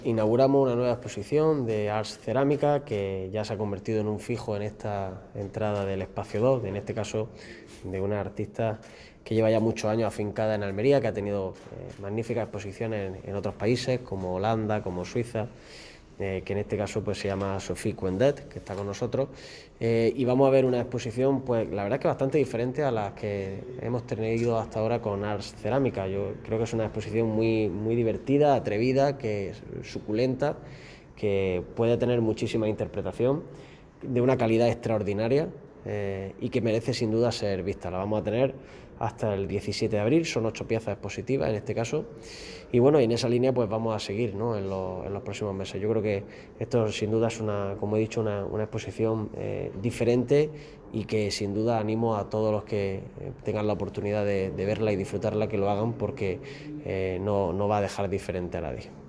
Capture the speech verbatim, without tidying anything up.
Inauguramos una nueva exposición de Ars Cerámica que ya se ha convertido en un fijo en esta entrada del Espacio dos, en este caso de una artista que lleva ya muchos años afincada en Almería, que ha tenido eh, magníficas exposiciones en, en otros países como Holanda, como Suiza, eh, que en este caso pues se llama Sophie Quendet, que está con nosotros, eh, y vamos a ver una exposición pues la verdad que bastante diferente a las que hemos tenido hasta ahora con Ars Cerámica. Yo creo que es una exposición muy, muy divertida, atrevida, que es suculenta, que puede tener muchísima interpretación, de una calidad extraordinaria, eh, y que merece sin duda ser vista. La vamos a tener hasta el diecisiete de abril, son ocho piezas expositivas en este caso, y bueno, y en esa línea pues vamos a seguir, ¿no?, en, lo, en los próximos meses. Yo creo que esto sin duda es una, como he dicho, una, una exposición eh, diferente, y que sin duda animo a todos los que eh, tengan la oportunidad de, de verla y disfrutarla, que lo hagan, porque eh, no, no va a dejar diferente a nadie.